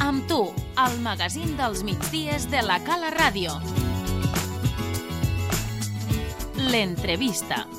Amb tu, el magazín dels migdies de la Cala Ràdio. L'entrevista.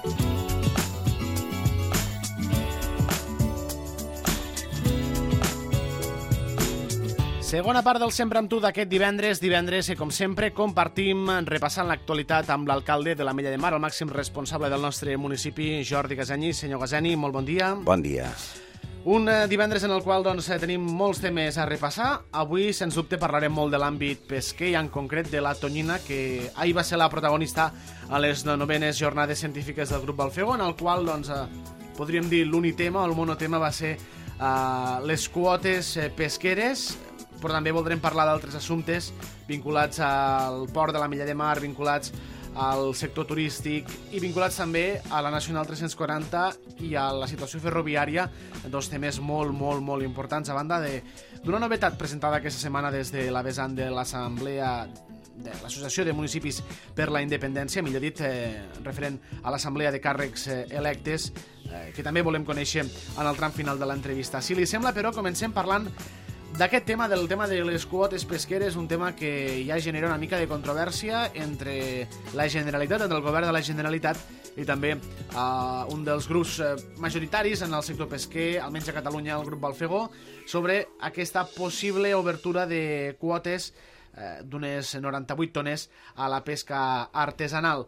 Segona part del Sempre amb tu d'aquest divendres que, com sempre, compartim repassant l'actualitat amb l'alcalde de l'Ametlla de Mar, el màxim responsable del nostre municipi, Jordi Gasani. Senyor Gasani, molt bon dia. Bon dia. Un divendres en el qual tenim molts temes a repassar. Avui, sens dubte, parlarem molt de l'àmbit pesquer i en concret de la tonyina, que ahir va ser la protagonista a les 9enes jornades científiques del grup Balfego, en el qual, podríem dir, l'únic tema, el monotema, va ser les quotes pesqueres, però també voldrem parlar d'altres assumptes vinculats al port de l'Ametlla de Mar, vinculats al sector turístic i vinculats també a la Nacional 340 i a la situació ferroviària, dos temes molt, molt, molt importants, a banda d'una novetat presentada aquesta setmana des de la vessant de l'Assemblea de l'Associació de Municipis per la Independència, millor dit, referent a l'Assemblea de Càrrecs electes, que també volem conèixer en el tram final de l'entrevista. Si li sembla, però, comencem parlant d'aquest tema, del tema de les quotes pesqueres, un tema que ja genera una mica de controvèrsia entre la Generalitat, entre el govern de la Generalitat i també un dels grups majoritaris en el sector pesquer, almenys a Catalunya, el grup Balfego, sobre aquesta possible obertura de quotes d'unes 98 tones a la pesca artesanal.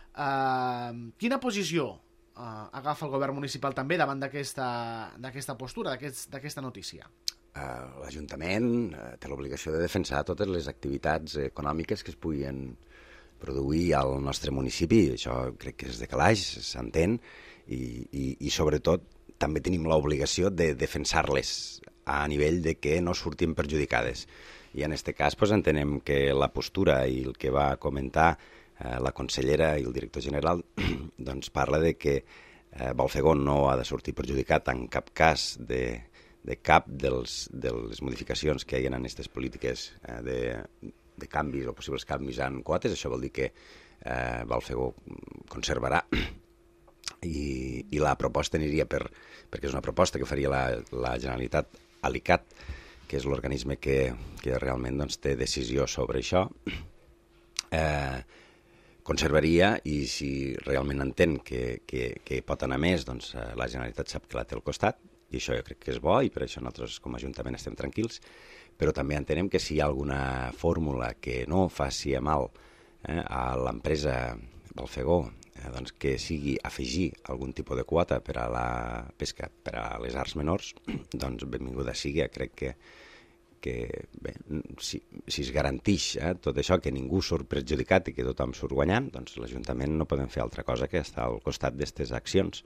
Quina posició agafa el govern municipal també davant d'aquesta postura, d'aquesta notícia? L'Ajuntament té l'obligació de defensar totes les activitats econòmiques que es puguin produir al nostre municipi. Això crec que és de calaix, s'entén, i sobretot també tenim l'obligació de defensar-les a nivell de que no surtin perjudicades. I en aquest cas entenem que la postura i el que va comentar la consellera i el director general parla de que Balfego no ha de sortir perjudicat en cap cas de cap de les modificacions que hi ha en aquestes polítiques de canvis o possibles canvis en quotes. Això vol dir que Balfego conservarà i la proposta aniria perquè és una proposta que faria la Generalitat a l'ICAT, que és l'organisme que realment té decisió sobre això, conservaria, i si realment entén que pot anar més, la Generalitat sap que la té al costat, i això jo crec que és bo, i per això nosaltres com a Ajuntament estem tranquils, però també entenem que si hi ha alguna fórmula que no faci mal a l'empresa Balfego, que sigui afegir algun tipus de quota per a la pesca, per a les arts menors, benvinguda sigui. Crec que bé, si es garanteix tot això, que ningú surt perjudicat i que tothom surt guanyant, l'Ajuntament no podem fer altra cosa que estar al costat d'aquestes accions.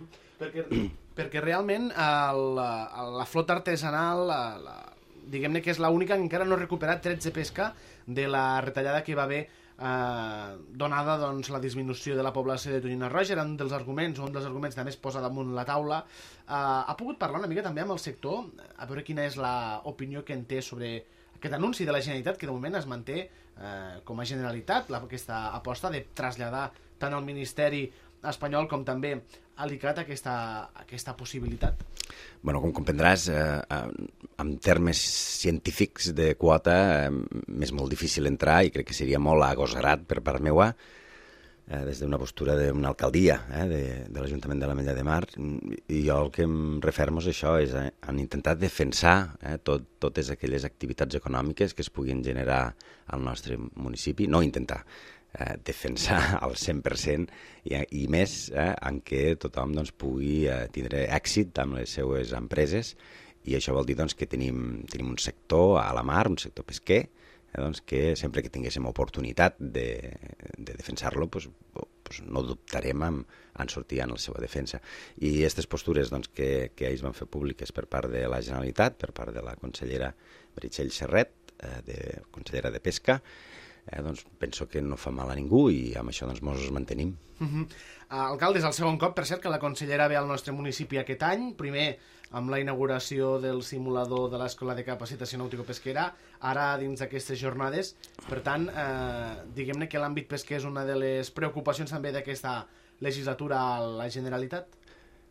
Perquè realment la flota artesanal, diguem-ne que és l'única que encara no ha recuperat drets de pesca de la retallada que va haver donada la disminució de la població de tonyina roja. Era un dels arguments també es posa damunt la taula. Ha pogut parlar una mica també amb el sector, a veure quina és l'opinió que en té sobre aquest anunci de la Generalitat, que de moment es manté com a Generalitat, aquesta aposta de traslladar tant al Ministeri espanyol com també a l'ICAT aquesta possibilitat? Bueno, com comprendràs, en termes científics de quota m'és molt difícil entrar, i crec que seria molt agosarat per part meua des d'una postura d'una alcaldia de l'Ajuntament de l'Ametlla de Mar, i jo el que em refermo és això, és en intentar defensar totes aquelles activitats econòmiques que es puguin generar al nostre municipi, no intentar defensar al 100% i més en què tothom pugui tindre èxit amb les seues empreses, i això vol dir que tenim un sector a la mar, un sector pesquer, que sempre que tinguéssim oportunitat de defensar-lo, no dubtarem en sortir en la seva defensa. I aquestes postures que ells van fer públiques per part de la Generalitat, per part de la consellera Meritxell Serret, consellera de Pesca, penso que no fa mal a ningú, i amb això ens mantenim. Alcalde, és el segon cop, per cert, que la consellera ve al nostre municipi aquest any, primer amb la inauguració del simulador de l'Escola de Capacitació Nàutico-Pesquera, ara dins d'aquestes jornades. Per tant, diguem-ne que l'àmbit pesquer és una de les preocupacions també d'aquesta legislatura a la Generalitat?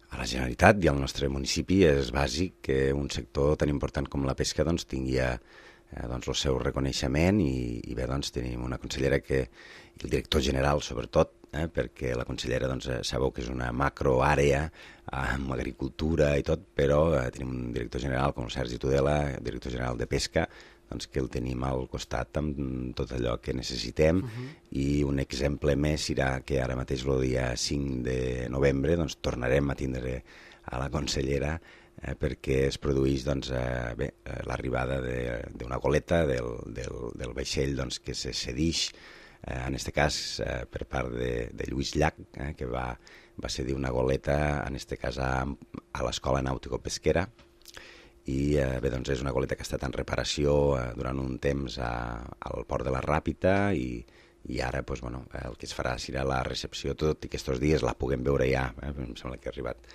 a la Generalitat i al nostre municipi és bàsic que un sector tan important com la pesca doncs, tingui doncs, el seu reconeixement i bé, doncs, tenim una consellera i el director general sobretot, perquè la consellera doncs, sabeu que és una macroàrea amb agricultura i tot, però tenim un director general com el Sergi Tudela, director general de Pesca, doncs, que el tenim al costat amb tot allò que necessitem i un exemple més serà que ara mateix el dia 5 de novembre doncs, tornarem a tindre a la consellera perquè es produeix doncs, l'arribada d'una goleta del vaixell doncs, que se cedeix, en aquest cas per part de Lluís Llach, que va cedir una goleta, en aquest cas a l'Escola Nàutico-Pesquera, i bé, doncs és una goleta que ha estat en reparació durant un temps al port de la Ràpita i ara doncs, bueno, el que es farà serà la recepció, tot i que aquests dies la puguem veure ja, em sembla que ha arribat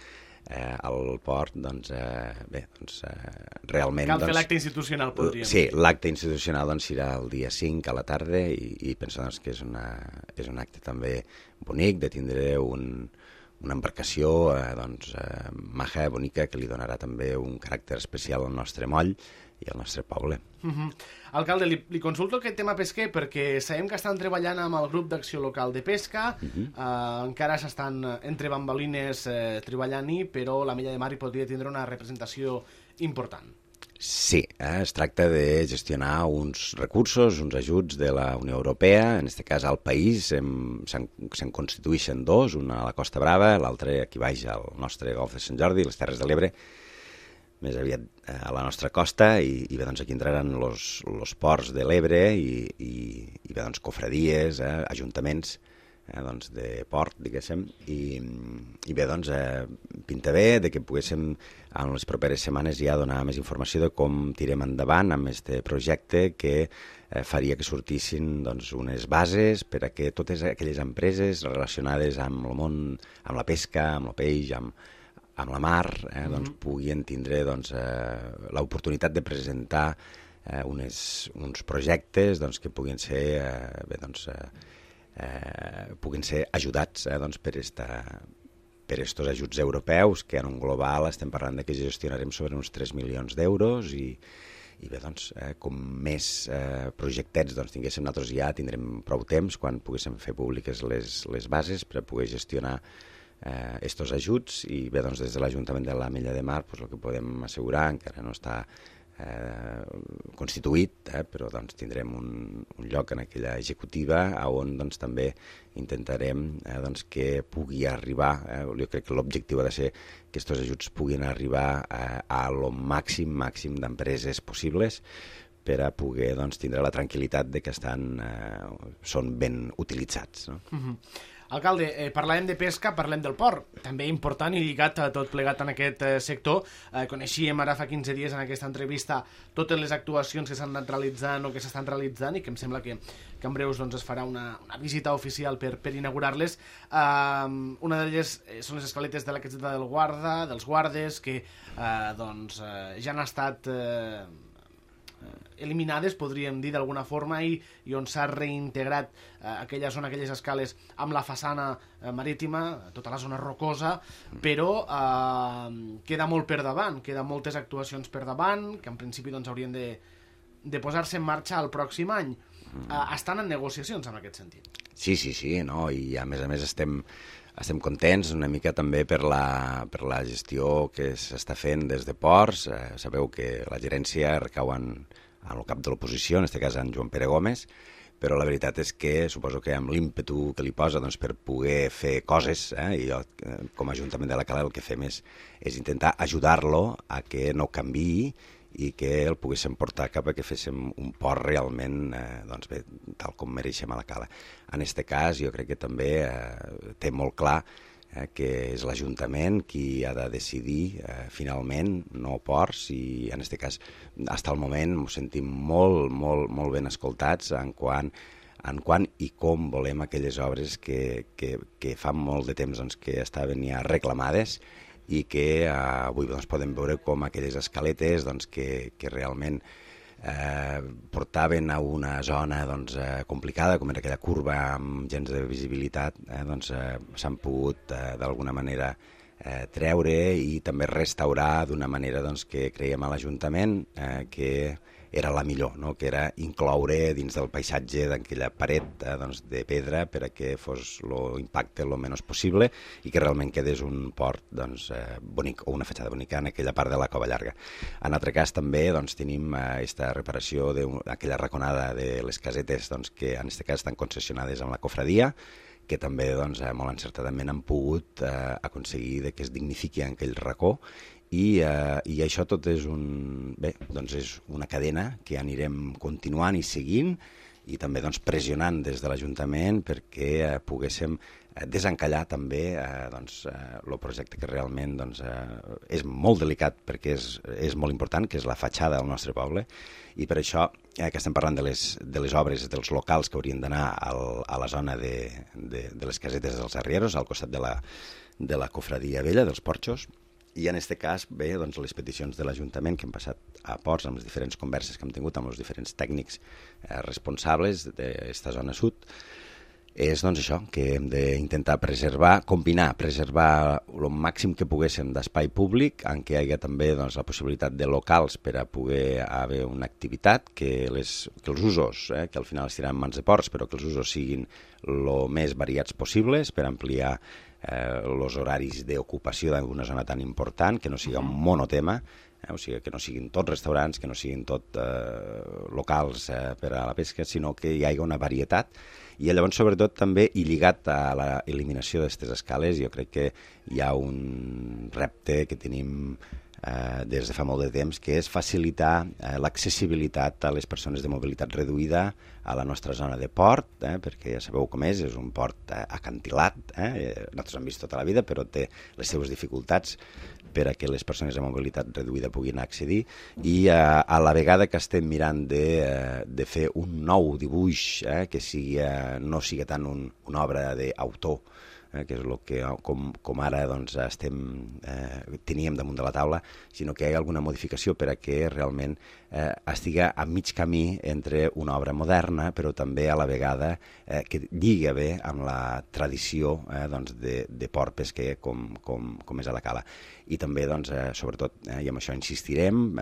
al port, doncs bé, doncs realment... Cal fer l'acte institucional, podríem dir. Sí, l'acte institucional doncs serà el dia 5 a la tarda i penso doncs, que és un acte també bonic de tindre una embarcació doncs, maja, bonica, que li donarà també un caràcter especial al nostre moll i al nostre poble. Alcalde, li consulto aquest tema pesquer perquè sabem que estan treballant amb el grup d'acció local de pesca, encara s'estan entre bambolines treballant-hi, però la Mella de Mar hi podria tindre una representació important. Sí, es tracta de gestionar uns recursos, uns ajuts de la Unió Europea, en aquest cas al país se'n constitueixen dos, una a la Costa Brava, l'altra aquí baix al nostre Golf de Sant Jordi, les Terres de l'Ebre, més aviat a la nostra costa, i bé, doncs aquí entraran los ports de l'Ebre i bé, doncs cofradies, ajuntaments doncs, de port, diguéssim, i bé, doncs, pinta bé de que poguéssim en les properes setmanes ja donar més informació de com tirem endavant amb aquest projecte que faria que sortissin doncs, unes bases per a que totes aquelles empreses relacionades amb el món, amb la pesca, amb el peix, amb la mar, doncs, puguin tindre doncs, l'oportunitat de presentar uns projectes doncs, que puguin ser bé, doncs, puguin ser ajudats doncs, per estos ajuts europeus, que en un global estem parlant de que gestionarem sobre uns 3 milions d'euros i bé, doncs, com més projectets doncs, tinguéssim nosaltres ja tindrem prou temps quan poguéssim fer públiques les bases per a poder gestionar estos ajuts i bé, doncs, des de l'Ajuntament de la Mella de Mar doncs, el que podem assegurar encara no està constituït, però doncs, tindrem un lloc en aquella executiva on doncs, també intentarem doncs, que pugui arribar, jo crec que l'objectiu ha de ser que aquests ajuts puguin arribar a lo màxim d'empreses possibles per a poder doncs, tindre la tranquil·litat de que són ben utilitzats. No? Alcalde, parlàvem de pesca, parlem del port, també important i lligat a tot plegat en aquest sector. Coneixíem ara fa 15 dies en aquesta entrevista totes les actuacions que s'han anat realitzant o que s'estan realitzant i que em sembla que en breus doncs, es farà una visita oficial per inaugurar-les. Una d'elles són les escaletes de la caseta dels guardes que doncs, ja han estat eliminades, podríem dir d'alguna forma, i on s'ha reintegrat aquelles escales amb la façana marítima, tota la zona rocosa, però queda molt per davant, queden moltes actuacions per davant, que en principi doncs, haurien de posar-se en marxa el pròxim any. Estan en negociacions en aquest sentit. Sí, no? I a més estem contents una mica també per la gestió que s'està fent des de ports. Sabeu que la gerència recau en el cap de l'oposició, en aquest cas en Joan Pere Gómez, però la veritat és que suposo que amb l'ímpetu que li posa doncs, per poder fer coses, i jo com a Ajuntament de la Cala el que fem és intentar ajudar-lo a que no canviï i que el poguéssim portar cap a que féssim un port realment doncs bé, tal com mereixem a la Cala. En aquest cas jo crec que també té molt clar que és l'Ajuntament qui ha de decidir finalment, no ports, i en aquest cas fins al moment ens sentim molt ben escoltats en quant i com volem aquelles obres que fa molt de temps doncs, que estaven ja reclamades i que avui doncs, podem veure com aquelles escaletes doncs, que realment portaven a una zona doncs, complicada, com era aquella curva amb gens de visibilitat, doncs, s'han pogut d'alguna manera treure i també restaurar d'una manera doncs, que creiem a l'Ajuntament que era la millor, no? Que era incloure dins del paisatge d'aquella paret doncs, de pedra per a que fos l'impacte el menys possible i que realment quedés un port doncs, bonic o una fatxada bonica en aquella part de la Cova Llarga. En altre cas també doncs, tenim aquesta reparació d'aquella raconada de les casetes doncs, que en aquest cas estan concessionades amb la cofradia, que també doncs, molt encertadament han pogut aconseguir que es dignifiqui aquell racó i això tot és, doncs és una cadena que anirem continuant i seguint i també doncs, pressionant des de l'Ajuntament perquè poguéssim desencallar també el projecte que realment doncs, és molt delicat perquè és molt important, que és la fatxada del nostre poble, i per això que estem parlant de les obres dels locals que haurien d'anar a la zona de les casetes dels arrieros, al costat de la cofradia vella, dels porxos. I en aquest cas, bé, doncs, les peticions de l'Ajuntament que hem passat a ports amb les diferents converses que hem tingut amb els diferents tècnics responsables d'esta zona sud, és doncs, això, que hem d'intentar preservar el màxim que poguéssim d'espai públic, en què hi hagi també doncs, la possibilitat de locals per a poder haver una activitat, que els usos, que al final estiran en mans de ports, però que els usos siguin el més variats possibles per ampliar els horaris d'ocupació d'una zona tan important, que no sigui un monotema, o sigui, que no siguin tots restaurants, que no siguin tot locals per a la pesca, sinó que hi hagi una varietat. I llavors, sobretot, també, i lligat a l'eliminació d'aquestes escales, jo crec que hi ha un repte que tenim des de fa molt de temps, que és facilitar l'accessibilitat a les persones de mobilitat reduïda a la nostra zona de port, perquè ja sabeu com és un port acantilat, nosaltres hem vist tota la vida, però té les seves dificultats per a que les persones de mobilitat reduïda puguin accedir, i a la vegada que estem mirant de fer un nou dibuix que no sigui tant una obra d'autor, que és el que com ara doncs, teníem damunt de la taula, sinó que hi ha alguna modificació per a que realment estigui a mig camí entre una obra moderna, però també a la vegada que lligui bé amb la tradició de port pesquer com és a la cala. I també, doncs, sobretot, i amb això insistirem,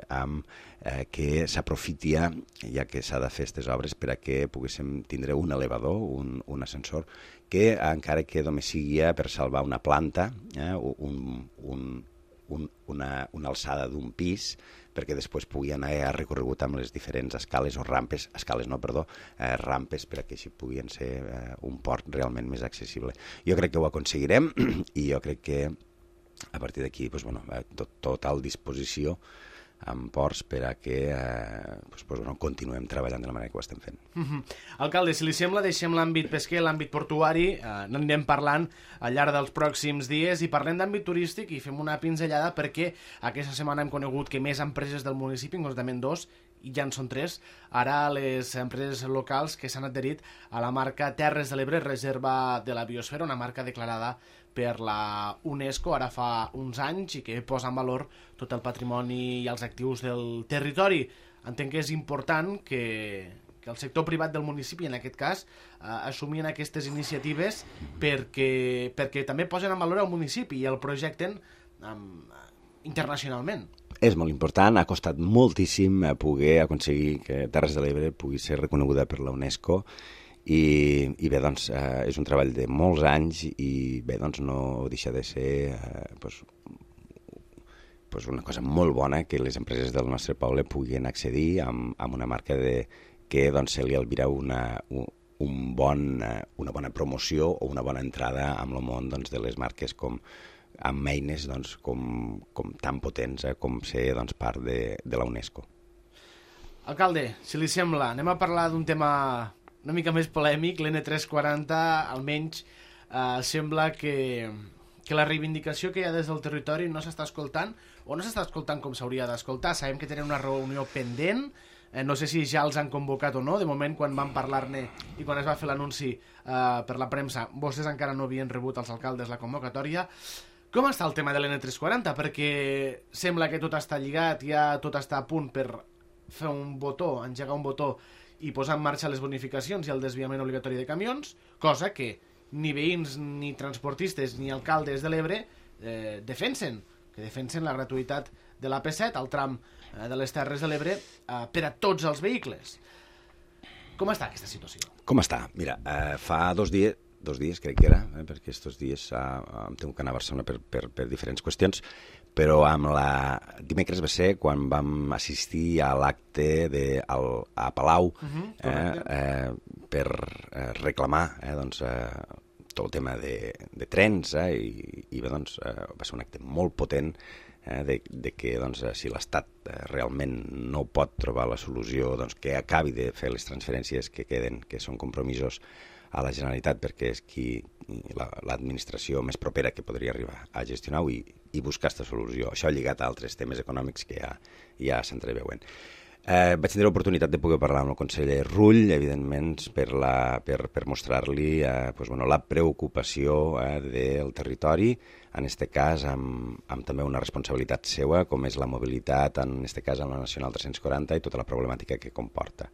que s'aprofiti, ja que s'ha de fer aquestes obres, per a que poguéssim tindre un elevador, un ascensor, que encara que només sigui per salvar una planta, una alçada d'un pis, perquè després pugui anar recorregut amb les diferents escales o rampes, rampes per a que així puguin ser un port realment més accessible. Jo crec que ho aconseguirem i jo crec que a partir d'aquí total disposició amb ports per a que continuem treballant de la manera que ho estem fent. Alcalde, si li sembla, deixem l'àmbit pesquer, l'àmbit portuari, n'anem parlant al llarg dels pròxims dies i parlem d'àmbit turístic i fem una pinzellada perquè aquesta setmana hem conegut que més empreses del municipi, concretament 2, i ja en són 3, ara les empreses locals que s'han adherit a la marca Terres de l'Ebre Reserva de la Biosfera, una marca declarada per la UNESCO ara fa uns anys i que posa en valor tot el patrimoni i els actius del territori. Entenc que és important que el sector privat del municipi, en aquest cas, assumien aquestes iniciatives perquè també posen en valor el municipi i el projecten internacionalment. És molt important, ha costat moltíssim poder aconseguir que Terres de l'Ebre pugui ser reconeguda per la UNESCO i bé, doncs, és un treball de molts anys i bé, doncs, no deixa de ser una cosa molt bona que les empreses del nostre poble puguin accedir amb una marca que doncs, se li albira una bona promoció o una bona entrada amb el món doncs, de les marques amb eines doncs, com tan potents com ser doncs, part de la UNESCO. Alcalde, si li sembla, anem a parlar d'un tema una mica més polèmic. L'N340 almenys sembla que la reivindicació que hi ha des del territori no s'està escoltant o no s'està escoltant com s'hauria d'escoltar. Sabem que tenen una reunió pendent, no sé si ja els han convocat o no. De moment, quan van parlar-ne i quan es va fer l'anunci per la premsa, vostès encara no havien rebut als alcaldes la convocatòria. Com està el tema de l'N340? Perquè sembla que tot està lligat, ja tot està a punt per fer un botó, engegar un botó i posar en marxa les bonificacions i el desviament obligatori de camions, cosa que ni veïns, ni transportistes, ni alcaldes de l'Ebre defensen la gratuïtat de l'AP7 al tram de les Terres de l'Ebre per a tots els vehicles. Com està aquesta situació? Com està? Mira, fa dos dies crec que era, perquè aquests dies em tengo que anar a Barcelona per diferents qüestions, però dimecres va ser quan vam assistir a l'acte a Palau per reclamar tot el tema de trens i va ser un acte molt potent de que si l'Estat realment no pot trobar la solució, que acabi de fer les transferències que queden, que són compromisos a la Generalitat, perquè és l'administració més propera que podria arribar a gestionar-ho i buscar aquesta solució. Això lligat a altres temes econòmics que ja s'entreveuen. Vaig tenir l'oportunitat de poder parlar amb el conseller Rull, evidentment, per mostrar-li la preocupació del territori, en aquest cas amb també una responsabilitat seva, com és la mobilitat, en aquest cas amb la Nacional 340 i tota la problemàtica que comporta.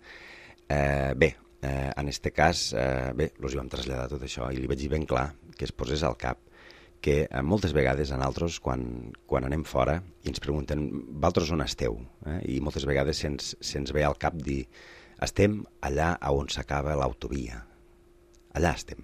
En aquest cas, els vam traslladar tot això i li vaig dir ben clar que es posés al cap que moltes vegades a nosaltres, quan anem fora i ens pregunten vosaltres on esteu? I moltes vegades se'ns ve al cap dir estem allà on s'acaba l'autovia. Allà estem.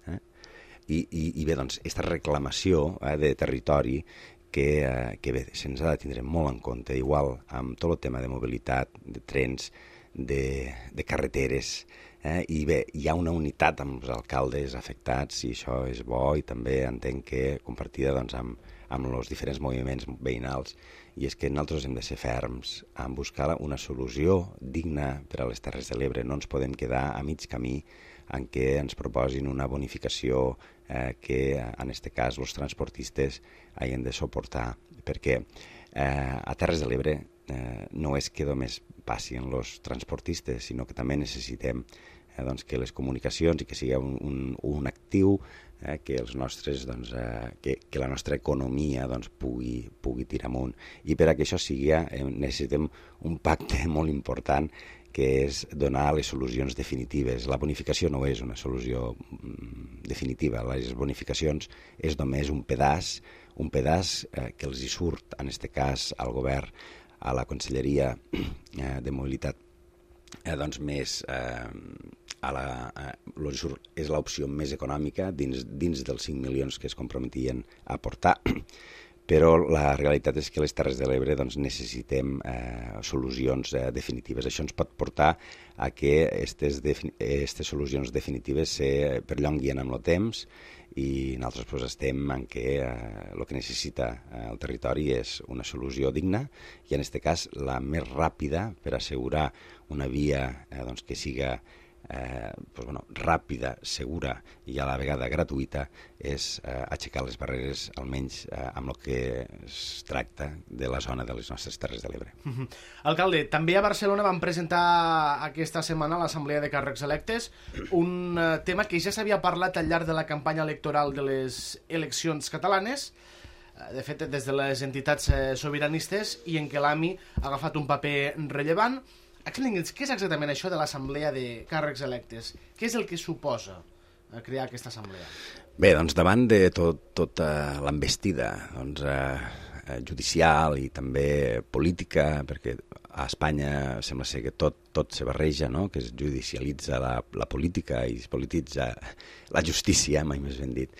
I bé, aquesta reclamació de territori que bé, se'ns ha de tindre molt en compte, igual amb tot el tema de mobilitat, de trens, de carreteres, i bé, hi ha una unitat amb els alcaldes afectats i això és bo i també entenc que compartida amb els diferents moviments veïnals, i és que nosaltres hem de ser ferms en buscar una solució digna per a les Terres de l'Ebre. No ens podem quedar a mig camí en què ens proposin una bonificació que en aquest cas els transportistes hagin de suportar, perquè a Terres de l'Ebre no és que només passin els transportistes, sinó que també necessitem que les comunicacions i que sigui un actiu que els nostres que la nostra economia pugui tirar amunt. I per a que això sigui necessitem un pacte molt important, que és donar les solucions definitives. La bonificació no és una solució definitiva. Les bonificacions és només un pedaç que els hi surt, en aquest cas, al govern, a la Conselleria de Mobilitat, més és l'opció més econòmica dins dels 5 milions que es comprometien a aportar, però la realitat és que les Terres de l'Ebre necessitem solucions definitives. Això ens pot portar a que aquestes solucions definitives se perllonguin amb el temps i nosaltres estem en què el que necessita el territori és una solució digna i en aquest cas la més ràpida per assegurar una via que siga ràpida, segura i a la vegada gratuïta és aixecar les barreres, almenys amb el que es tracta de la zona de les nostres Terres de l'Ebre. Alcalde, també a Barcelona van presentar aquesta setmana a l'Assemblea de Càrrecs Electes un tema que ja s'havia parlat al llarg de la campanya electoral de les eleccions catalanes, de fet des de les entitats sobiranistes, i en què l'AMI ha agafat un paper rellevant. Expliqui'ns, què és exactament això de l'Assemblea de Càrrecs Electes? Què és el que suposa crear aquesta assemblea? Bé, davant de tota l'envestida judicial i també política, perquè a Espanya sembla ser que tot se barreja, no? Que es judicialitza la política i es polititza la justícia, mai més ben dit,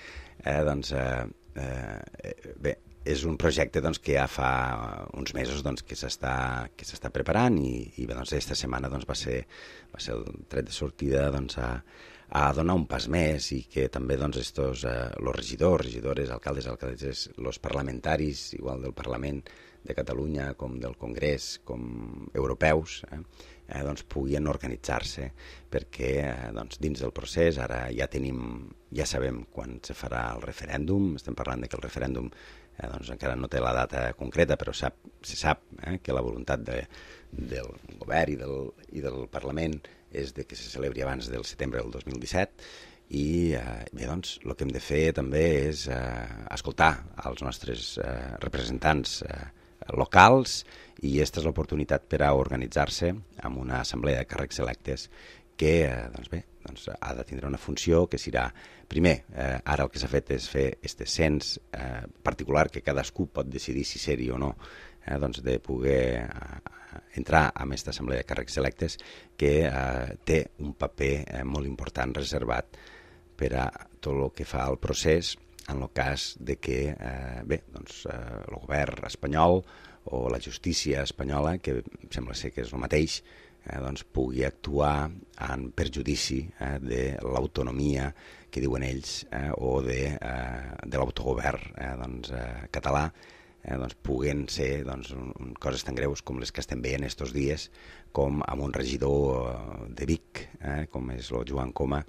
bé, és un projecte que ja fa uns mesos que s'està preparant i aquesta setmana va ser el tret de sortida a donar un pas més i que també els regidors, regidores, alcaldes, alcaldesses, els parlamentaris, igual del Parlament de Catalunya com del Congrés, com europeus, puguin organitzar-se perquè dins del procés ara ja sabem quan se farà el referèndum. Estem parlant que el referèndum encara no té la data concreta, però se sap que la voluntat del govern i del Parlament és que se celebri abans del setembre del 2017 i bé, el que hem de fer també és escoltar els nostres representants locals i aquesta és l'oportunitat per a organitzar-se amb una assemblea de càrrecs electes que ha de tindre una funció que serà, primer, ara el que s'ha fet és fer aquest cens particular que cadascú pot decidir si ser-hi o no, de poder entrar a aquesta assemblea de càrrecs electes, que té un paper molt important reservat per a tot el que fa al procés en el cas de que el govern espanyol o la justícia espanyola, que sembla ser que és el mateix, pugui actuar en perjudici de l'autonomia que diuen ells o de l'autogovern català, puguen ser coses tan greus com les que estem veient estos dies, com amb un regidor de Vic, com és el Joan Coma,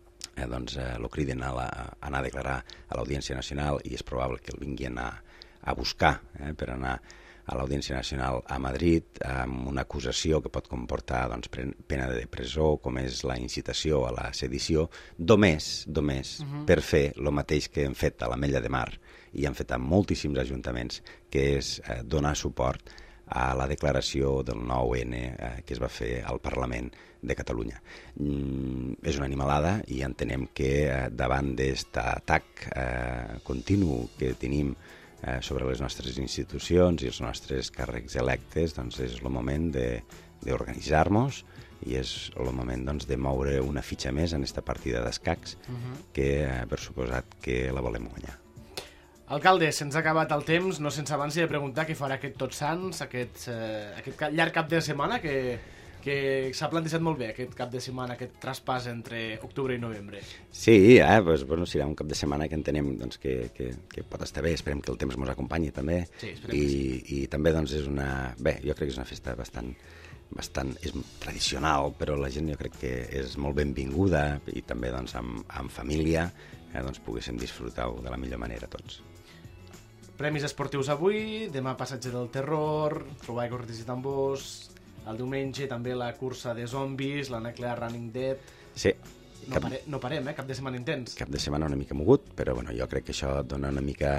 lo criden a anar a declarar a l'Audiència Nacional i és probable que el vinguin a buscar per anar a l'Audiència Nacional a Madrid amb una acusació que pot comportar pena de presó, com és la incitació a la sedició, només per fer el mateix que hem fet a l'Ametlla de Mar i han fet a moltíssims ajuntaments, que és donar suport a la declaració del 9-N que es va fer al Parlament de Catalunya. És una animalada i entenem que davant d'aquest atac continu que tenim sobre les nostres institucions i els nostres càrrecs electes, és el moment d'organitzar-nos i és el moment de moure una fitxa més en aquesta partida d'escacs que per suposat que la volem guanyar. Alcalde, se'ns ha acabat el temps, no sense abans de preguntar què farà aquest Tots Sants, aquest llarg cap de setmana que s'ha plantejat molt bé, aquest cap de setmana, aquest traspàs entre octubre i novembre. Sí, serà un cap de setmana que entenem que pot estar bé, esperem que el temps ens acompanyi també, i també és una... Bé, jo crec que és una festa bastant és tradicional, però la gent jo crec que és molt benvinguda i també amb família poguéssim disfrutar-ho de la millor manera tots. Premis esportius avui, demà passatge del terror, trobar corretins i tambors, el diumenge també la cursa de zombis, la Nuclear Running Dead... Sí. No parem, cap de setmana intens. Cap de setmana una mica mogut, però jo crec que això dona una mica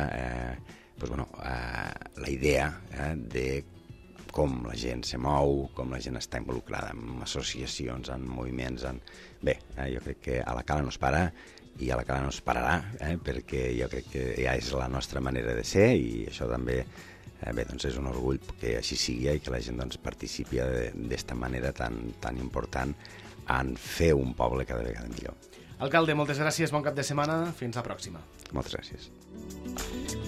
la idea de com la gent se mou, com la gent està involucrada en associacions, en moviments... Bé, jo crec que a la Cala no es para i a la Cala no es pararà, perquè jo crec que ja és la nostra manera de ser i això també és un orgull que així sigui i que la gent participi d'esta manera tan important en fer un poble cada vegada millor. Alcalde, moltes gràcies, bon cap de setmana, fins la pròxima. Moltes gràcies.